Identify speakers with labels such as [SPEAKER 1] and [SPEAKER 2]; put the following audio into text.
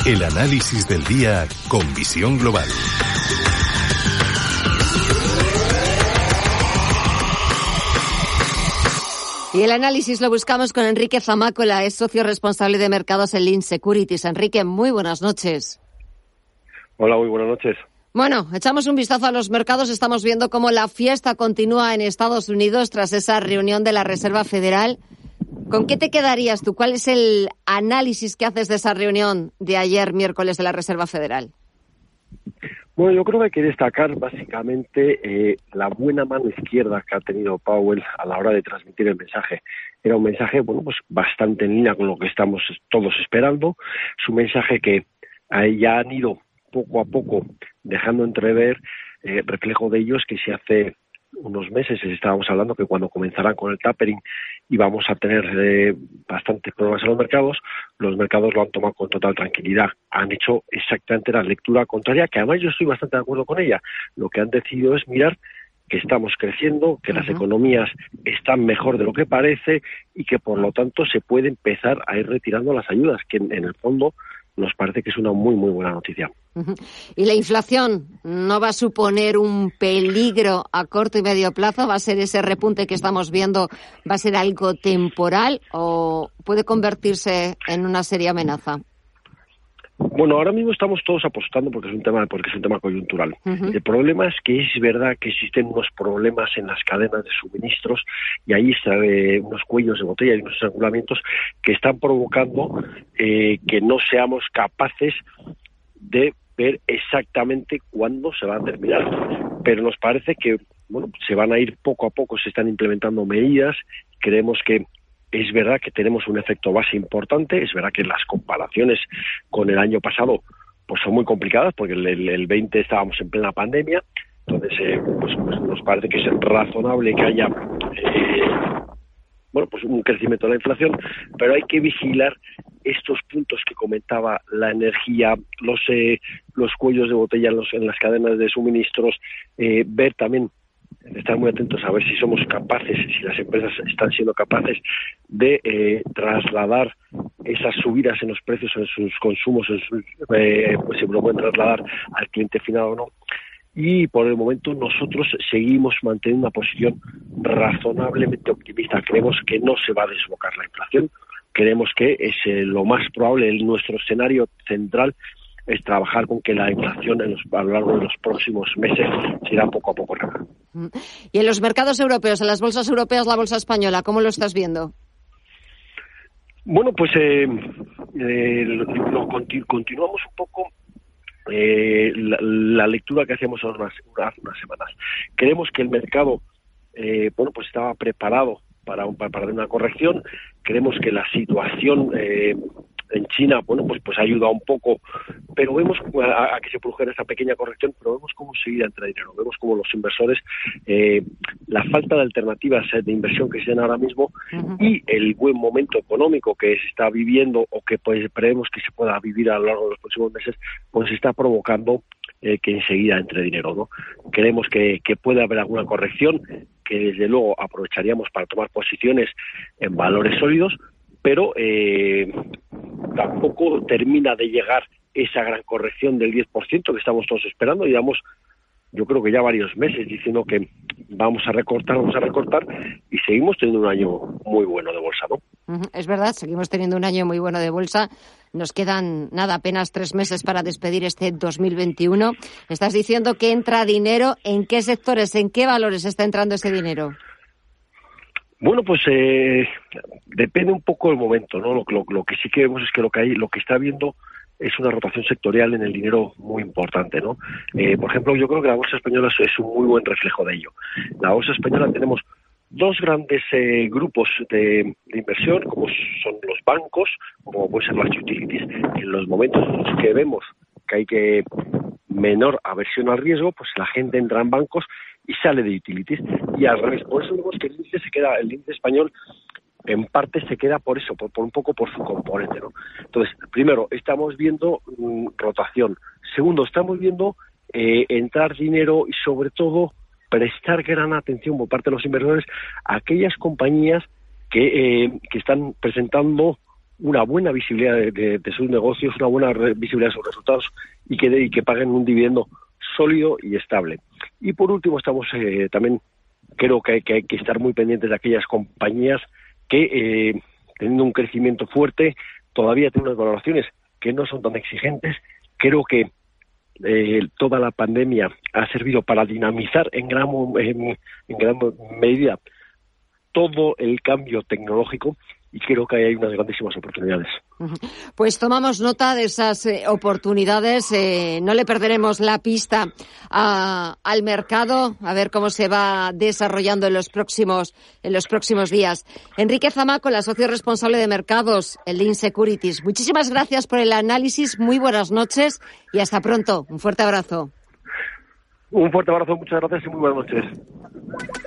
[SPEAKER 1] El análisis del día con visión global.
[SPEAKER 2] Y el análisis lo buscamos con Enrique Zamácola, es socio responsable de mercados en Link Securities. Enrique, muy buenas noches.
[SPEAKER 3] Hola, muy buenas noches.
[SPEAKER 2] Bueno, echamos un vistazo a los mercados. Estamos viendo cómo la fiesta continúa en Estados Unidos tras esa reunión de la Reserva Federal. ¿Con qué te quedarías tú? ¿Cuál es el análisis que haces de esa reunión de ayer, miércoles, de la Reserva Federal?
[SPEAKER 3] Bueno, yo creo que hay que destacar básicamente la buena mano izquierda que ha tenido Powell a la hora de transmitir el mensaje. Era un mensaje, bueno, pues bastante en línea con lo que estamos todos esperando. Es un mensaje que ya han ido poco a poco dejando entrever reflejo de ellos que si hace unos meses estábamos hablando que cuando comenzaran con el tapering íbamos a tener bastantes problemas en los mercados lo han tomado con total tranquilidad. Han hecho exactamente la lectura contraria, que además yo estoy bastante de acuerdo con ella. Lo que han decidido es mirar que estamos creciendo, que las economías están mejor de lo que parece y que por lo tanto se puede empezar a ir retirando las ayudas, que en el fondo nos parece que es una muy, muy buena noticia.
[SPEAKER 2] ¿Y la inflación no va a suponer un peligro a corto y medio plazo? ¿Va a ser ese repunte que estamos viendo, va a ser algo temporal o puede convertirse en una seria amenaza?
[SPEAKER 3] Bueno, ahora mismo estamos todos apostando porque es un tema coyuntural. El problema es que es verdad que existen unos problemas en las cadenas de suministros y ahí está unos cuellos de botella y unos estrangulamientos que están provocando que no seamos capaces de ver exactamente cuándo se va a terminar. Pero nos parece que bueno, se van a ir poco a poco, se están implementando medidas. Creemos que es verdad que tenemos un efecto base importante, es verdad que las comparaciones con el año pasado pues son muy complicadas porque el 20 estábamos en plena pandemia, entonces pues nos parece que es razonable que haya pues un crecimiento de la inflación, pero hay que vigilar estos puntos que comentaba, la energía, los cuellos de botella en las cadenas de suministros, ver también, estar muy atentos a ver si somos capaces, si las empresas están siendo capaces de trasladar esas subidas en los precios, en sus consumos, pues si lo pueden trasladar al cliente final o no. Y por el momento nosotros seguimos manteniendo una posición razonablemente optimista. Creemos que no se va a desbocar la inflación, creemos que es lo más probable, nuestro escenario central es trabajar con que la inflación a lo largo de los próximos meses se irá poco a poco relajando.
[SPEAKER 2] Y en los mercados europeos, en las bolsas europeas, la bolsa española, ¿cómo lo estás viendo?
[SPEAKER 3] Bueno, pues continuamos un poco la lectura que hacíamos hace unas semanas. Creemos que el mercado pues estaba preparado para una corrección. Creemos que la situación en China, pues ha ayudado un poco, pero vemos a que se produjera esa pequeña corrección, pero vemos cómo seguida entra dinero, vemos cómo los inversores, la falta de alternativas de inversión que se dan ahora mismo y el buen momento económico que se está viviendo o que pues prevemos que se pueda vivir a lo largo de los próximos meses, pues está provocando que enseguida entre dinero, ¿no? Creemos que puede haber alguna corrección, que desde luego aprovecharíamos para tomar posiciones en valores sólidos, pero tampoco termina de llegar esa gran corrección del 10% que estamos todos esperando. Llevamos, yo creo que ya varios meses diciendo que vamos a recortar y seguimos teniendo un año muy bueno de bolsa, ¿no?
[SPEAKER 2] Es verdad, seguimos teniendo un año muy bueno de bolsa. Nos quedan, apenas 3 meses para despedir este 2021. Estás diciendo que entra dinero. ¿En qué sectores, en qué valores está entrando ese dinero?
[SPEAKER 3] Bueno, pues depende un poco del momento, ¿no? Lo que sí que vemos es que lo que está habiendo es una rotación sectorial en el dinero muy importante, ¿no? Por ejemplo, yo creo que la bolsa española es un muy buen reflejo de ello. La bolsa española tenemos 2 grandes grupos de inversión, como son los bancos, como pueden ser las utilities. En los momentos en los que vemos que hay menor aversión al riesgo, pues la gente entra en bancos y sale de utilities, y al revés. Por eso vemos que el índice español en parte se queda por eso, por un poco por su componente, ¿no? Entonces, primero, estamos viendo rotación. Segundo, estamos viendo entrar dinero y sobre todo prestar gran atención por parte de los inversores a aquellas compañías que están presentando una buena visibilidad de sus negocios, una buena visibilidad de sus resultados y que paguen un dividendo sólido y estable. Y por último, estamos también, creo que hay que estar muy pendientes de aquellas compañías que, teniendo un crecimiento fuerte, todavía tienen unas valoraciones que no son tan exigentes. Creo que toda la pandemia ha servido para dinamizar en gran medida todo el cambio tecnológico y creo que hay unas grandísimas oportunidades.
[SPEAKER 2] Pues tomamos nota de esas oportunidades. No le perderemos la pista al mercado, a ver cómo se va desarrollando en los próximos días. Enrique Zamaco, el socio responsable de mercados, el Lean Securities. Muchísimas gracias por el análisis. Muy buenas noches y hasta pronto. Un fuerte abrazo.
[SPEAKER 3] Un fuerte abrazo, muchas gracias y muy buenas noches.